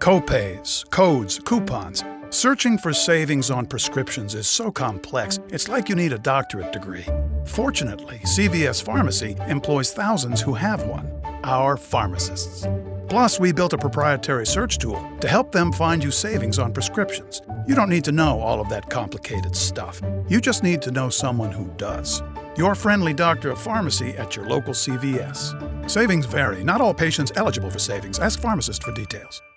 Copays, codes, coupons. Searching for savings on prescriptions is so complex, it's like you need a doctorate degree. Fortunately, CVS Pharmacy employs thousands who have one, our pharmacists. Plus, we built a proprietary search tool to help them find you savings on prescriptions. You don't need to know all of that complicated stuff. You just need to know someone who does. Your friendly doctor of pharmacy at your local CVS. Savings vary. Not all patients eligible for savings. Ask pharmacist for details.